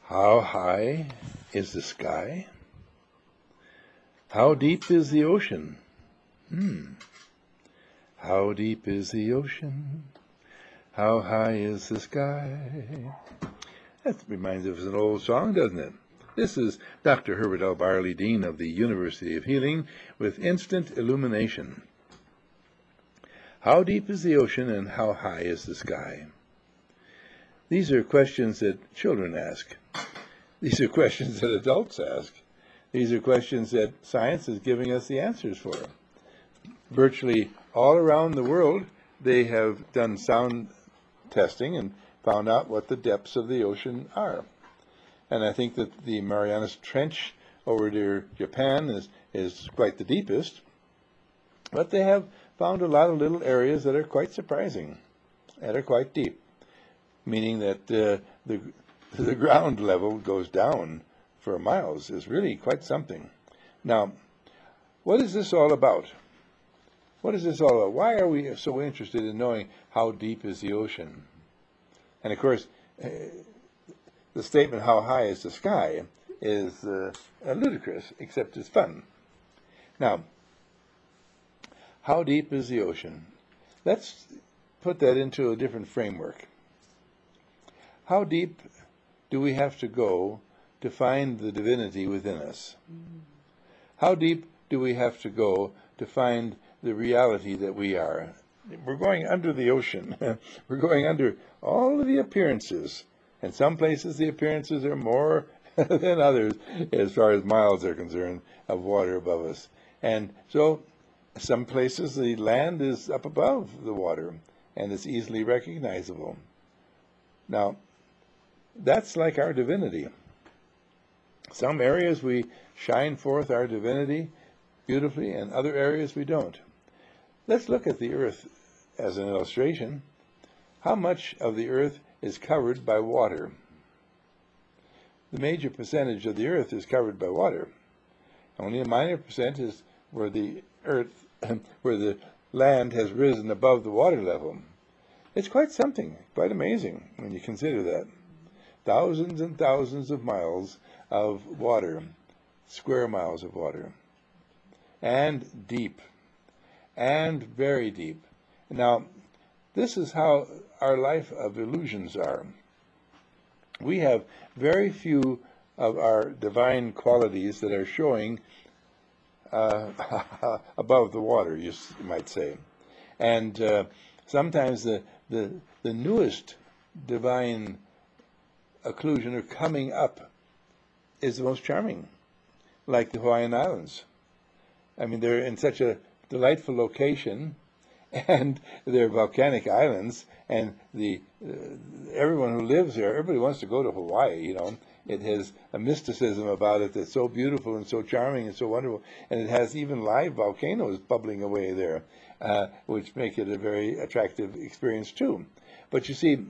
How high is the sky? How deep is the ocean? How deep is the ocean? How high is the sky? That reminds us of an old song, doesn't it? This is Dr. Herbert L. Barley, Dean of the University of Healing, with Instant Illumination. How deep is the ocean and how high is the sky? These are questions that children ask. These are questions that adults ask. These are questions that science is giving us the answers for. Virtually all around the world, they have done sound testing and found out what the depths of the ocean are. And I think that the Marianas Trench over near Japan is quite the deepest. But they have found a lot of little areas that are quite surprising, that are quite deep, meaning that the ground level goes down for miles is really quite something. Now, what is this all about? What is this all about? Why are we so interested in knowing how deep is the ocean? And of course, the statement, how high is the sky, is ludicrous, except it's fun. Now, how deep is the ocean? Let's put that into a different framework. How deep do we have to go to find the divinity within us? How deep do we have to go to find the reality that we are? We're going under the ocean. We're going under all of the appearances. And some places the appearances are more than others as far as miles are concerned of water above us. And so some places the land is up above the water and it's easily recognizable. Now, that's like our divinity. Some areas we shine forth our divinity beautifully, and other areas we don't. Let's look at the earth as an illustration. How much of the earth is covered by water? The major percentage of the earth is covered by water. Only a minor percent is where the earth, where the land has risen above the water level. It's quite something, quite amazing when you consider that. Thousands and thousands of miles of water, square miles of water, and deep, and very deep. Now, this is how our life of illusions are. We have very few of our divine qualities that are showing above the water, you might say. And sometimes the newest divine occlusion or coming up is the most charming, like the Hawaiian Islands. I mean, they're in such a delightful location, and they're volcanic islands, and everyone who lives there, everybody wants to go to Hawaii, you know. It has a mysticism about it that's so beautiful and so charming and so wonderful, and it has even live volcanoes bubbling away there, which make it a very attractive experience too. But you see,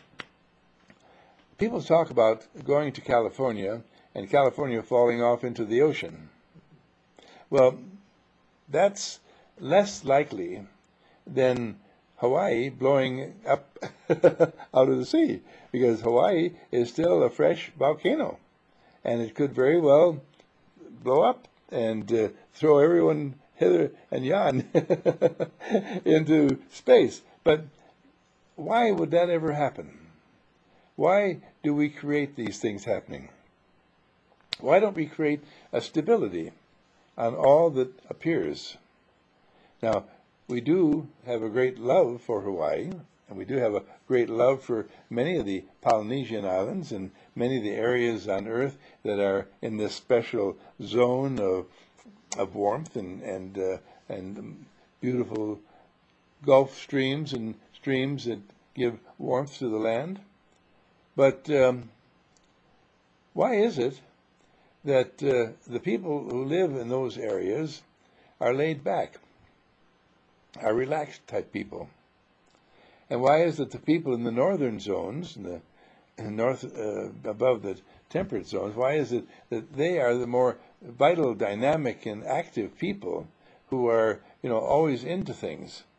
people talk about going to California and California falling off into the ocean. Well, that's less likely than Hawaii blowing up out of the sea, because Hawaii is still a fresh volcano, and it could very well blow up and throw everyone hither and yon into space. But why would that ever happen? Why do we create these things happening? Why don't we create a stability on all that appears? Now, we do have a great love for Hawaii, and we do have a great love for many of the Polynesian islands and many of the areas on Earth that are in this special zone of warmth and beautiful Gulf streams and streams that give warmth to the land. But why is it that the people who live in those areas are laid back, are relaxed type people? And why is it the people in the northern zones, in the north above the temperate zones, why is it that they are the more vital, dynamic, and active people who are, always into things?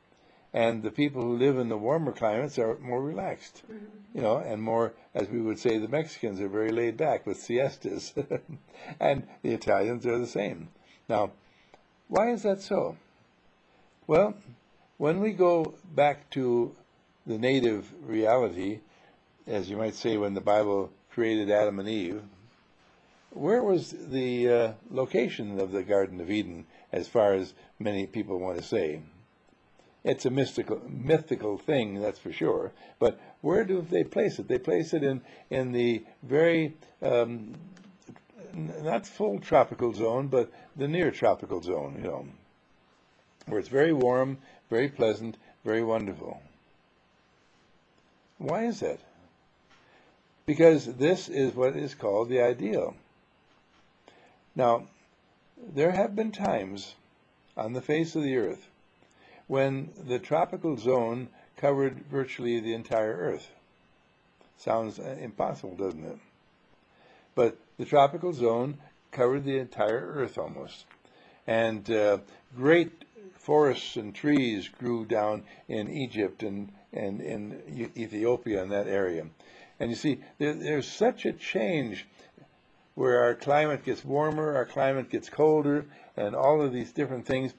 and the people who live in the warmer climates are more relaxed, and more, as we would say, the Mexicans are very laid back with siestas, and the Italians are the same. Now, why is that so? Well, when we go back to the native reality, as you might say, when the Bible created Adam and Eve, where was the location of the Garden of Eden, as far as many people want to say? It's a mythical thing, that's for sure. But where do they place it? They place it in the very, not full tropical zone, but the near tropical zone, where it's very warm, very pleasant, very wonderful. Why is that? Because this is what is called the ideal. Now, there have been times on the face of the earth when the tropical zone covered virtually the entire earth. Sounds impossible, doesn't it? But the tropical zone covered the entire earth almost. And great forests and trees grew down in Egypt and in Ethiopia, in that area. And you see, there's such a change where our climate gets warmer, our climate gets colder, and all of these different things.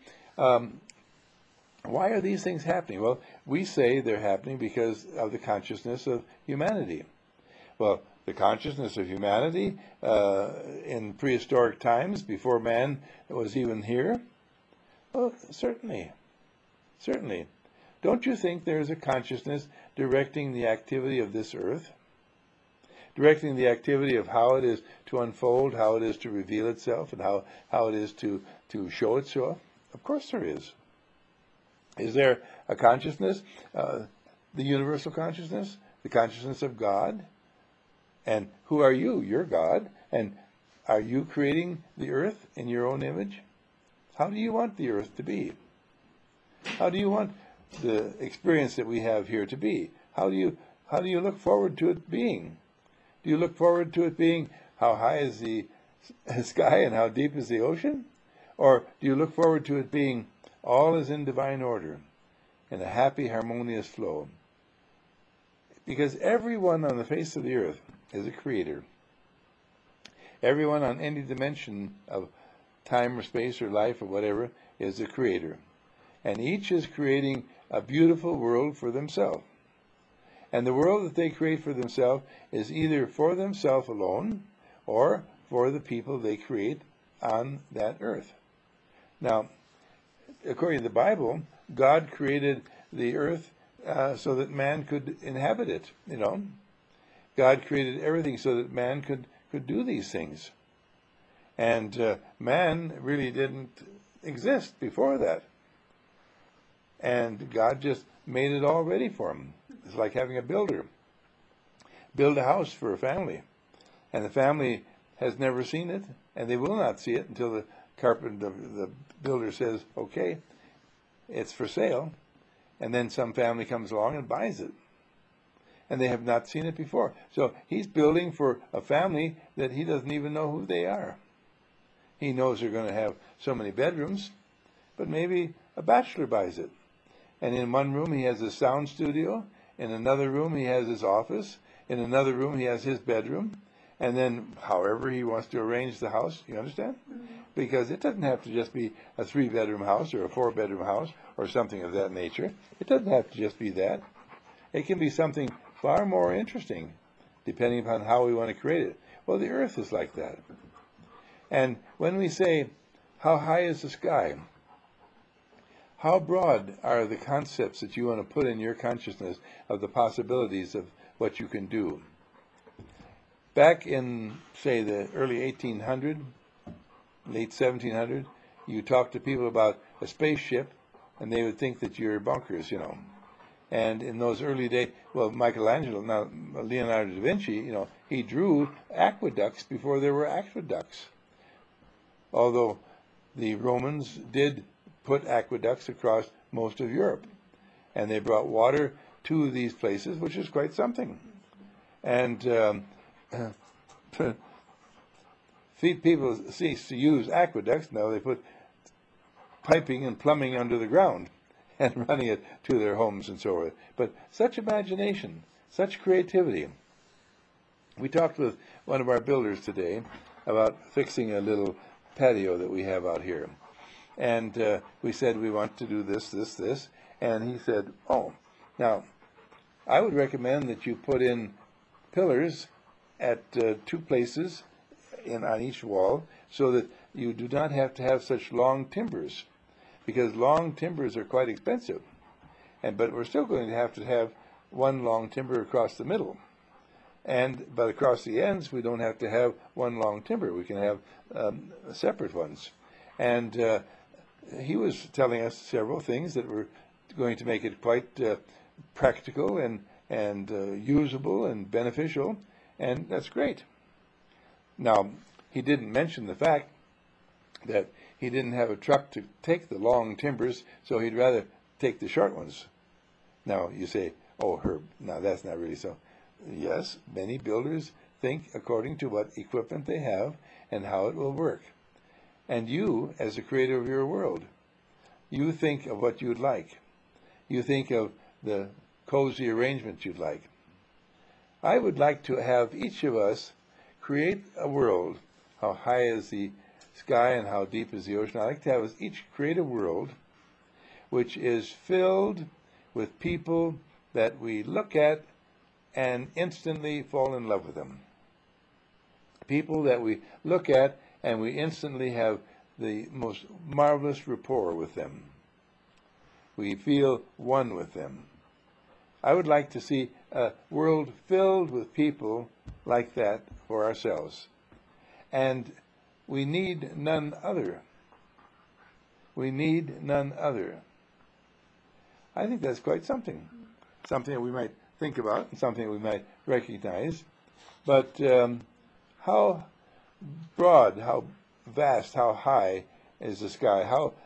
Why are these things happening? Well, we say they're happening because of the consciousness of humanity. Well, the consciousness of humanity in prehistoric times, before man was even here? Well, certainly. Certainly. Don't you think there's a consciousness directing the activity of this earth? Directing the activity of how it is to unfold, how it is to reveal itself, and how it is to show itself? Of course there is. Is there a consciousness, the universal consciousness, the consciousness of God? And who are you? You're God. And are you creating the earth in your own image? How do you want the earth to be? How do you want the experience that we have here to be? How do you look forward to it being? Do you look forward to it being how high is the sky and how deep is the ocean? Or do you look forward to it being all is in divine order, in a happy, harmonious flow? Because everyone on the face of the earth is a creator. Everyone on any dimension of time or space or life or whatever is a creator. And each is creating a beautiful world for themselves. And the world that they create for themselves is either for themselves alone or for the people they create on that earth. Now, according to the Bible, God created the earth so that man could inhabit it, God created everything so that man could do these things. And man really didn't exist before that. And God just made it all ready for him. It's like having a builder build a house for a family. And the family has never seen it, and they will not see it until the carpenter, the builder says, okay, it's for sale. And then some family comes along and buys it. And they have not seen it before. So he's building for a family that he doesn't even know who they are. He knows they're going to have so many bedrooms, but maybe a bachelor buys it. And in one room he has a sound studio, in another room he has his office, in another room he has his bedroom, and then however he wants to arrange the house, you understand? Mm-hmm. Because it doesn't have to just be a 3-bedroom house or a 4-bedroom house or something of that nature. It doesn't have to just be that. It can be something far more interesting, depending upon how we want to create it. Well, the earth is like that. And when we say, how high is the sky? How broad are the concepts that you want to put in your consciousness of the possibilities of what you can do? Back in, say, the early 1800s, late 1700s, you talk to people about a spaceship, and they would think that you're bonkers, And in those early days, well, Michelangelo, now Leonardo da Vinci, he drew aqueducts before there were aqueducts. Although the Romans did put aqueducts across most of Europe, and they brought water to these places, which is quite something. And people cease to use aqueducts. Now they put piping and plumbing under the ground. and running it to their homes and so forth. But such imagination, such creativity. We talked with one of our builders today about fixing a little patio that we have out here. And we said we want to do this, this, this. And he said, oh, now, I would recommend that you put in pillars at 2 places on each wall so that you do not have to have such long timbers, because long timbers are quite expensive. But we're still going to have one long timber across the middle. But across the ends, we don't have to have one long timber. We can have separate ones. And he was telling us several things that were going to make it quite practical and usable and beneficial, and that's great. Now, he didn't mention the fact that he didn't have a truck to take the long timbers, so he'd rather take the short ones. Now, you say, oh, Herb, now that's not really so. Yes, many builders think according to what equipment they have and how it will work. And you, as the creator of your world, you think of what you'd like. You think of the cozy arrangement you'd like. I would like to have each of us create a world. How high is the sky and how deep is the ocean? I'd like to have us each create a world which is filled with people that we look at and instantly fall in love with them. People that we look at and we instantly have the most marvelous rapport with them. We feel one with them. I would like to see a world filled with people like that for ourselves. And we need none other. We need none other. I think that's quite something. Something that we might think about and something that we might recognize. But how broad, how vast, how high is the sky?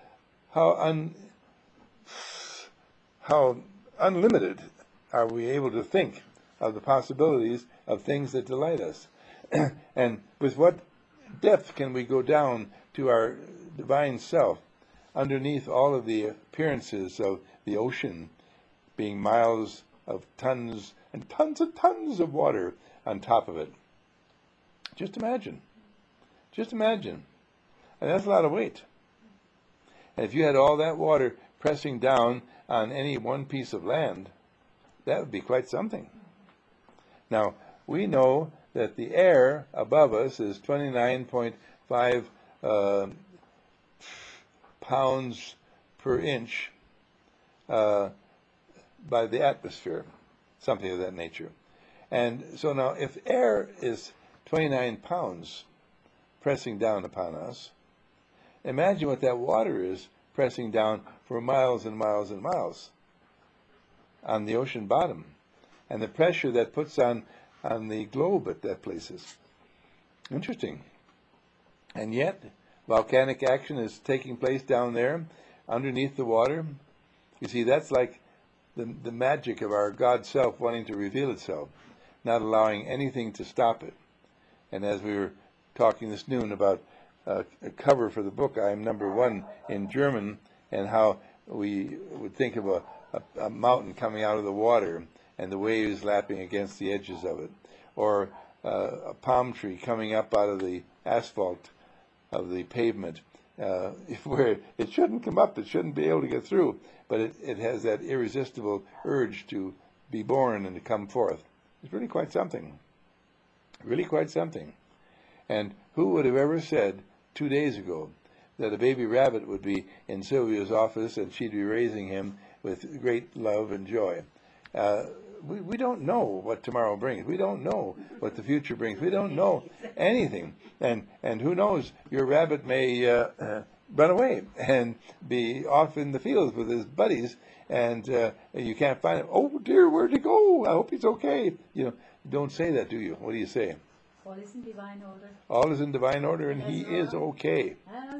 How unlimited are we able to think of the possibilities of things that delight us? And with what depth can we go down to our divine self underneath all of the appearances of the ocean being miles of tons and tons of water on top of it? Just imagine. Just imagine. And that's a lot of weight. And if you had all that water pressing down on any one piece of land, that would be quite something. Now, we know that the air above us is 29.5 pounds per inch by the atmosphere, something of that nature. And so now, if air is 29 pounds pressing down upon us, imagine what that water is pressing down for miles and miles and miles on the ocean bottom, and the pressure that puts on the globe at that places. Interesting. And yet, volcanic action is taking place down there underneath the water. You see, that's like the magic of our God self wanting to reveal itself, not allowing anything to stop it. And as we were talking this noon about a cover for the book, I Am Number One in German, and how we would think of a mountain coming out of the water and the waves lapping against the edges of it, or a palm tree coming up out of the asphalt of the pavement, where it shouldn't come up, it shouldn't be able to get through, but it has that irresistible urge to be born and to come forth. It's really quite something. Really quite something. And who would have ever said 2 days ago that a baby rabbit would be in Sylvia's office and she'd be raising him with great love and joy? We don't know what tomorrow brings. We don't know what the future brings. We don't know anything. And who knows, your rabbit may run away and be off in the fields with his buddies, and you can't find him. Oh dear, where'd he go? I hope he's okay. You don't say that, do you? What do you say? All is in divine order. All is in divine order, and he is okay.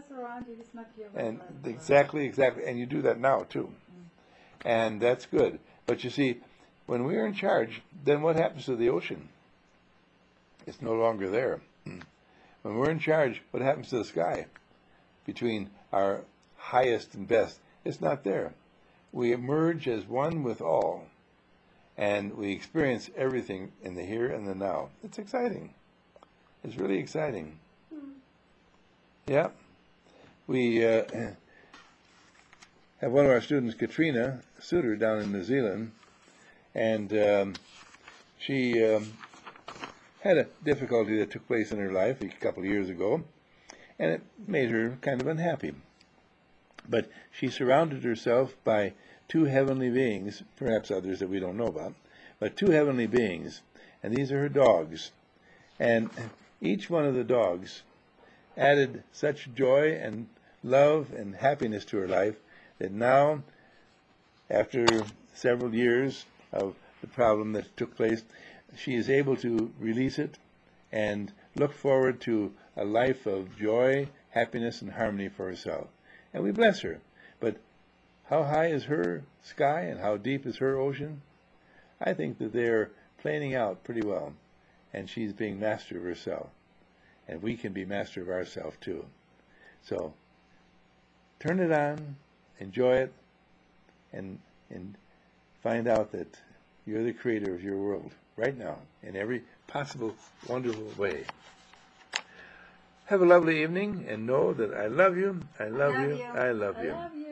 And exactly. And you do that now, too. And that's good. But you see, when we're in charge, then what happens to the ocean? It's no longer there. When we're in charge, what happens to the sky? Between our highest and best, it's not there. we emerge as one with all, and we experience everything in the here and the now. It's exciting. It's really exciting. Yeah. We have one of our students, Katrina Suter, down in New Zealand, and she had a difficulty that took place in her life a couple of years ago, and it made her kind of unhappy. But she surrounded herself by two heavenly beings, perhaps others that we don't know about, but two heavenly beings, and these are her dogs. And each one of the dogs added such joy and love and happiness to her life that now, after several years of the problem that took place, she is able to release it and look forward to a life of joy, happiness, and harmony for herself. And we bless her. But how high is her sky and how deep is her ocean? I think that they're planing out pretty well, and she's being master of herself. And we can be master of ourselves too. So turn it on, enjoy it, and find out that you're the creator of your world right now in every possible wonderful way. Have a lovely evening, and know that I love you, I love you, I love you.